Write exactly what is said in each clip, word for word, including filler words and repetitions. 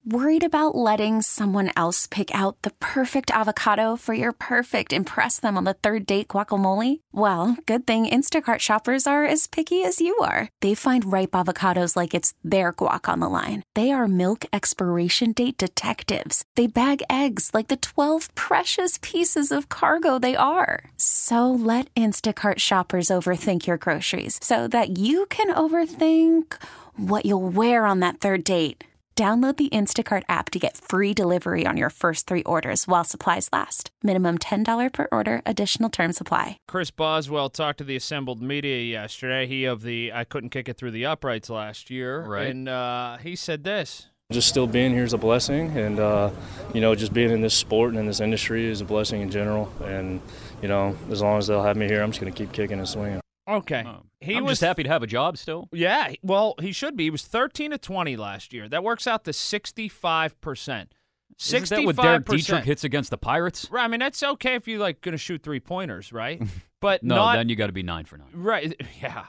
Worried about letting someone else pick out the perfect avocado for your perfect impress them on the third date guacamole? Well, good thing Instacart shoppers are as picky as you are. They find ripe avocados like it's their guac on the line. They are milk expiration date detectives. They bag eggs like the twelve precious pieces of cargo they are. So let Instacart shoppers overthink your groceries so that you can overthink what you'll wear on that third date. Download the Instacart app to get free delivery on your first three orders while supplies last. Minimum ten dollars per order. Additional terms apply. Chris Boswell talked to the assembled media yesterday. He of the I couldn't kick it through the uprights last year. Right. And uh, he said this. Just still being here is a blessing. And, uh, you know, just being in this sport and in this industry is a blessing in general. And, you know, as long as they'll have me here, I'm just going to keep kicking and swinging. Okay. Oh. He I'm was just happy to have a job still. Yeah, well, he should be. He was thirteen to twenty last year. That works out to sixty-five percent. Isn't that what sixty-five Derek percent. Dietrich hits against the Pirates? Right, I mean, that's okay if you like going to shoot three-pointers, right? But No, not, then you got to be nine for nine. Right, yeah.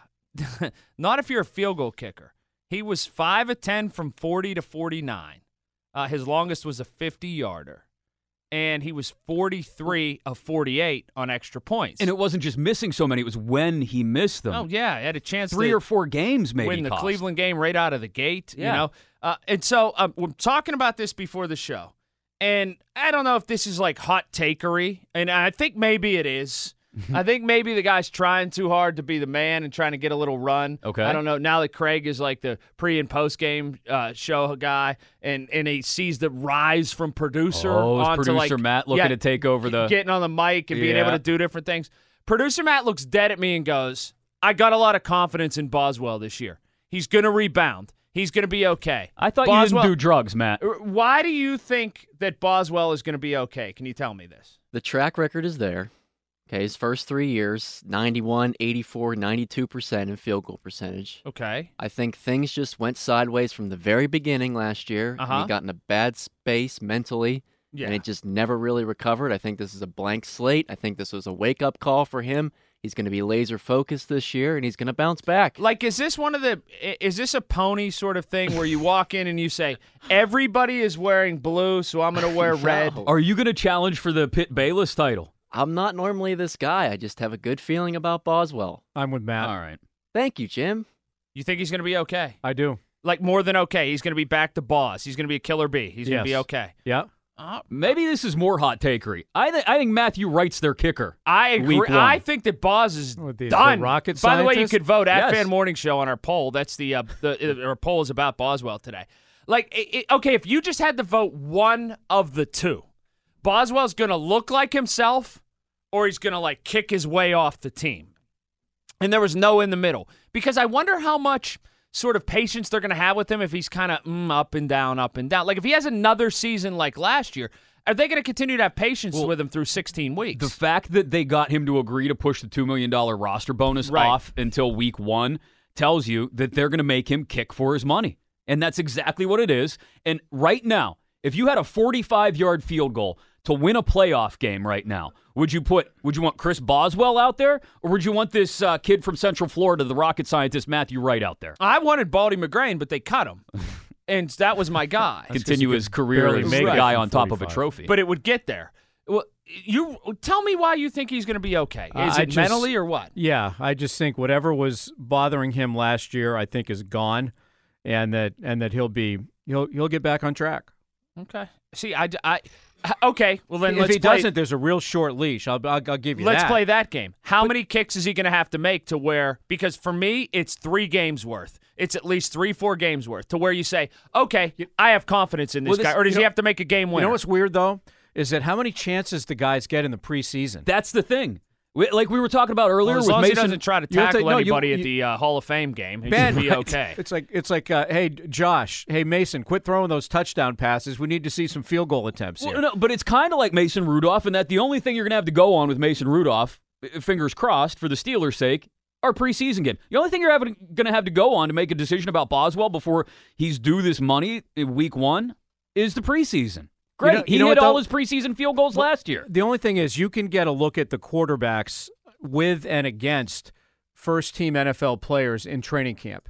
Not if you're a field goal kicker. He was five of ten from forty to forty-nine. Uh, his longest was a fifty-yarder. And he was forty-three of forty-eight on extra points. And it wasn't just missing so many; it was when he missed them. Oh yeah, he had a chance three to or four games maybe win the cost. Cleveland game right out of the gate. Yeah. You know, uh, and so um, we're talking about this before the show, and I don't know if this is like hot takery, and I think maybe it is. I think maybe the guy's trying too hard to be the man and trying to get a little run. Okay. I don't know. Now that Craig is like the pre and post game uh, show guy, and, and he sees the rise from producer Oh, is onto producer like, Matt looking yeah, to take over the getting on the mic and being Yeah. able to do different things. Producer Matt looks dead at me and goes, "I got a lot of confidence in Boswell this year. He's going to rebound. He's going to be okay." I thought Boswell, you didn't do drugs, Matt. Why do you think that Boswell is going to be okay? Can you tell me this? The track record is there. Okay, his first three years, ninety-one, eighty-four, ninety-two percent in field goal percentage. Okay. I think things just went sideways from the very beginning last year. Uh-huh. And he got in a bad space mentally, Yeah. and it just never really recovered. I think this is a blank slate. I think this was a wake-up call for him. He's going to be laser-focused this year, and he's going to bounce back. Like, is this one of the, is this a pony sort of thing where you walk in and you say, everybody is wearing blue, so I'm going to wear red? No. Are you going to challenge for the Pitt Bayless title? I'm not normally this guy. I just have a good feeling about Boswell. I'm with Matt. All right. Thank you, Jim. You think he's going to be okay? I do. Like, more than okay. He's going to be back to boss. He's going to be a killer bee. He's going to be Yes. okay. Yeah. Uh, Maybe this is more hot takery. I, th- I think Matthew Wright's their kicker. I agree. Week one. I think that Boz is With the- the done. rocket By the way, you scientist? could vote at Yes. Fan Morning Show on our poll. That's the, uh, the our poll is about Boswell today. Like, it, it- okay, if you just had to vote one of the two, Boswell's going to look like himself, or he's going to like kick his way off the team. And there was no in the middle. Because I wonder how much sort of patience they're going to have with him if he's kind of mm, up and down, up and down. Like if he has another season like last year, are they going to continue to have patience Well, with him through sixteen weeks? The fact that they got him to agree to push the two million dollars roster bonus Right. off until week one tells you that they're going to make him kick for his money. And that's exactly what it is. And right now, if you had a forty-five-yard field goal to win a playoff game right now, would you put? Would you want Chris Boswell out there, or would you want this uh, kid from Central Florida, the rocket scientist Matthew Wright, out there? I wanted Baldy McGrain, but they cut him. And that was my guy. Continue his career barely as make a it guy from on top of a forty-five. trophy. But it would get there. Well, you tell me why you think he's going to be okay. Uh, Is I it just- mentally or what? Yeah, I just think whatever was bothering him last year, I think is gone, and that and that he'll be he'll he'll get back on track. Okay. See, I, I okay. Well, then if let's he play, doesn't, there's a real short leash. I'll I'll, I'll give you let's that. play that game. How many kicks is he going to have to make to where? Because for me, it's three games worth. It's at least three, four games worth to where you say, okay, I have confidence in this, Well, this- guy. Or does you he know- have to make a game You winner? know what's weird though is that how many chances the guys get in the preseason. That's the thing. We, like we were talking about earlier Well, as with long as Mason. he doesn't try to you have to- tackle no, you- anybody at you- the uh, Hall of Fame game, he Ben, should be right. okay. It's like it's like uh, hey Josh, hey Mason, quit throwing those touchdown passes. We need to see some field goal attempts here. Well, no, but it's kind of like Mason Rudolph in that the only thing you're going to have to go on with Mason Rudolph, uh, fingers crossed for the Steelers' sake, are preseason games. The only thing you're going to have to go on to make a decision about Boswell before he's due this money in week one is the preseason. Great. You know- you he know hit what, all though? his preseason field goals last year. The only thing is you can get a look at the quarterbacks with and against first-team N F L players in training camp.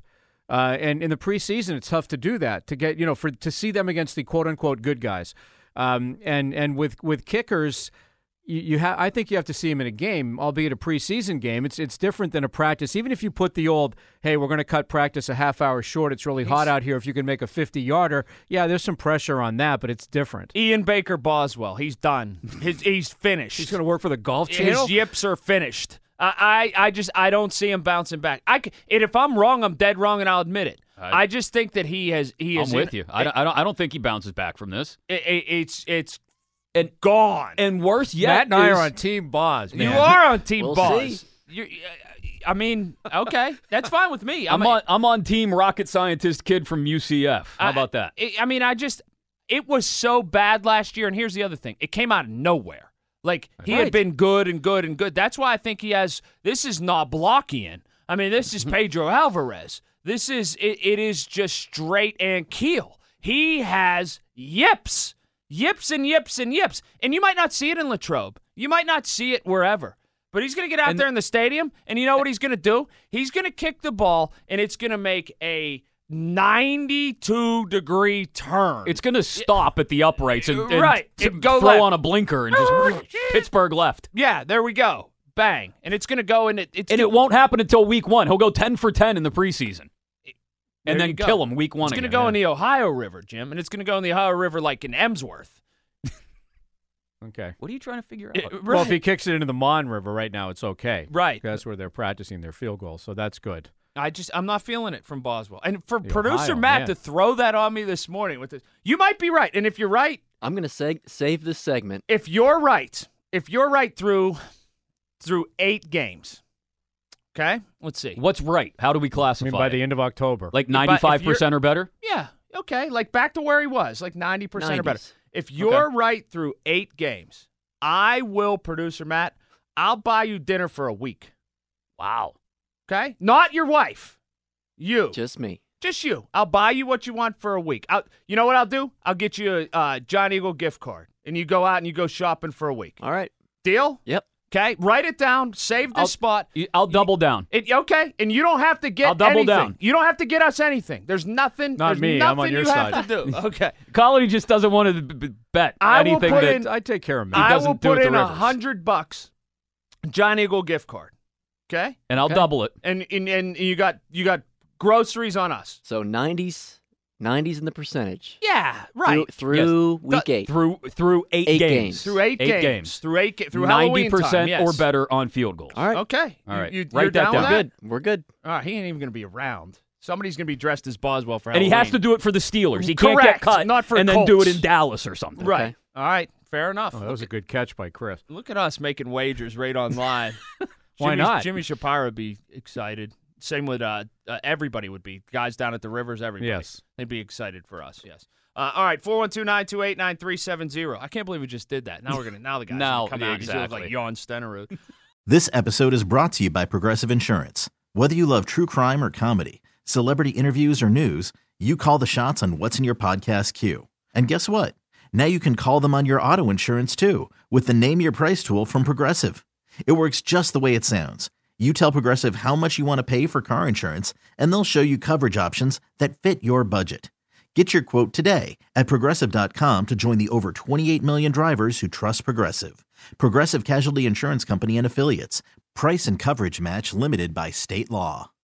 Uh, and in the preseason, it's tough to do that, to get, you know, for to see them against the quote-unquote good guys. Um, and and with, with kickers, you, you have I think you have to see them in a game, albeit a preseason game. It's it's different than a practice. Even if you put the old, hey, we're going to cut practice a half hour short, it's really hot out here, if you can make a fifty-yarder, yeah, there's some pressure on that, but it's different. Ian Baker Boswell, he's done. His, he's finished. He's going to work for the Golf Channel? His yips are finished. I, I, I just I don't see him bouncing back. I, and if I'm wrong, I'm dead wrong, and I'll admit it. I, I just think that he has he is. I'm with in, you. I don't, I don't. I don't think he bounces back from this. It, it, it's it's and gone. And worse yet, Matt and I is, are on Team Boz. Man. You are on Team We'll Boz. see. You, I mean, okay, that's fine with me. I'm I'm on. I'm on Team Rocket Scientist Kid from U C F. How I, about that? I, I mean, I just it was so bad last year, and here's the other thing: it came out of nowhere. Like, he Right. had been good and good and good. That's why I think he has – this is not Blockian. I mean, this is Pedro Alvarez. This is it, – it is just straight and keel. He has yips, yips and yips and yips. And you might not see it in Latrobe. You might not see it wherever. But he's going to get out And- there in the stadium, and you know what he's going to do? He's going to kick the ball, and it's going to make a ninety-two degree turn. It's going to stop at the uprights and, and Right. t- And go throw left. on a blinker and just Pittsburgh left. Yeah, there we go. Bang. And it's going to go and it, it's And it won't happen until week one. He'll go ten for ten in the preseason. There And you then go. kill him week one It's going to again, go yeah. in the Ohio River, Jim, and it's going to go in the Ohio River like in Emsworth. Okay. What are you trying to figure out? It- Well, if right. he kicks it into the Mon River right now, it's okay. Right. That's where they're practicing their field goal, so that's good. I just I'm not feeling it from Boswell. And for The producer Ohio, Matt man. to throw that on me this morning with this, you might be right. And if you're right, I'm going to sag- save this segment. if you're right, if you're right through through eight games, okay, let's see. What's right? How do we I classify mean, by it? the end of October. Like if ninety-five percent you're- or better? Yeah, okay, like back to where he was, like ninety percent or better. nineties. If you're right through eight games, I will, producer Matt, I'll buy you dinner for a week. Wow. Okay? Not your wife. You. Just me. Just you. I'll buy you what you want for a week. I'll, you know what I'll do? I'll get you a uh, John Eagle gift card, and you go out and you go shopping for a week. All right. Deal? Yep. Okay? Write it down. Save this I'll- spot. I'll double down. It, okay? And you don't have to get I'll double anything. down. You don't have to get us anything. There's nothing. Not there's me. Nothing I'm on your you side. have to do. Okay. Colony just doesn't want to b- b- bet I will anything put that in- I take care of me. I doesn't will do it put to in a Rivers. hundred bucks. John Eagle gift card. Okay? and I'll Okay. double it. And, and and you got you got groceries on us. So nineties, nineties in the percentage. Yeah, right. Through, through The- week eight. Through through eight, Eight games. games. Through eight, Eight games. games. Through eight ga- through ninety Halloween time, percent yes. or better on field goals. All right. Okay. All right. You, you, Write you're that down down. with We're that? good. We're good. All right, he ain't even going to be around. Somebody's going to be dressed as Boswell for And he Halloween. has to do it for the Steelers. He can't Correct. get cut Not for and then do it Colts. in Dallas or something. Right. Okay. All right. Fair enough. Oh, that was a good catch by Chris. Look at us making wagers right online. Why Jimmy, not? Jimmy Shapiro would be excited. Same with uh, uh, everybody would be. Guys down at the Rivers, everybody. Yes. They'd be excited for us, yes. Uh, all right, four one two, nine two eight, nine three seven zero. I can't believe we just did that. Now we're gonna now the guys Now, gonna come yeah, out and he's gonna look exactly. like Jon Stenerud. This episode is brought to you by Progressive Insurance. Whether you love true crime or comedy, celebrity interviews or news, you call the shots on what's in your podcast queue. And guess what? Now you can call them on your auto insurance too with the Name Your Price tool from Progressive. It works just the way it sounds. You tell Progressive how much you want to pay for car insurance, and they'll show you coverage options that fit your budget. Get your quote today at Progressive dot com to join the over twenty-eight million drivers who trust Progressive. Progressive Casualty Insurance Company and Affiliates. Price and coverage match limited by state law.